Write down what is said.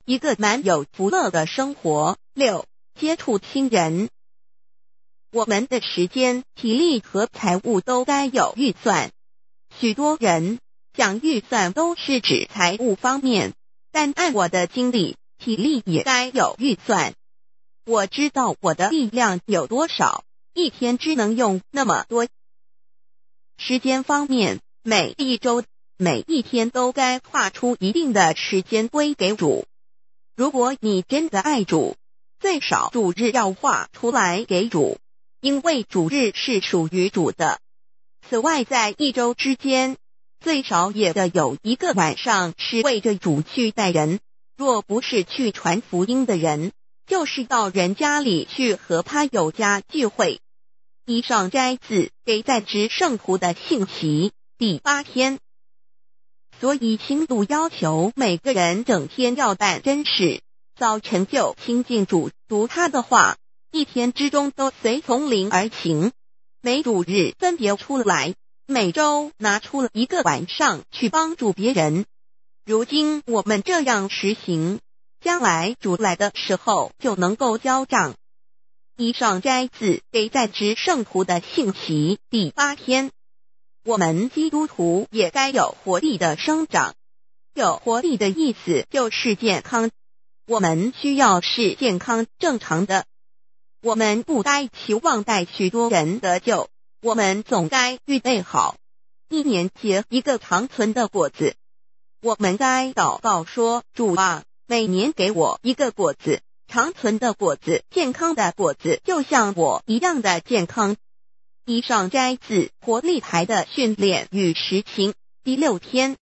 一个蛮有福乐的生活。6、接触亲人。我们的时间、体力和财务都该有预算。许多人讲预算都是指财务方面，但按我的经历，体力也该有预算。我知道我的力量有多少，一天只能用那么多。时间方面，每一周、每一天都该划出一定的时间归给主。如果你真的爱主，最少主日要划出来给主，因为主日是属于主的。此外，在一周之间，最少也得有一个晚上是为着主去带人，若不是去传福音的人，就是到人家里去和他有家聚会。以上摘自给在职圣徒的信息，第8天。所以亲度要求每个人整天要办真事，早晨就亲近主，读他的话，一天之中都随从灵而行。每主日分别出来，每周拿出了一个晚上去帮助别人。如今我们这样实行，将来主来的时候就能够交账。以上摘自给在职圣徒的信息，第8天。我们基督徒也该有活力的生长。有活力的意思就是健康，我们需要是健康正常的。我们不该期望带许多人得救，我们总该预备好1年结一个长存的果子。我们该祷告说，主啊，每年给我一个果子，长存的果子，健康的果子，就像我一样的健康。以上摘自活力台的训练与实行，第6天。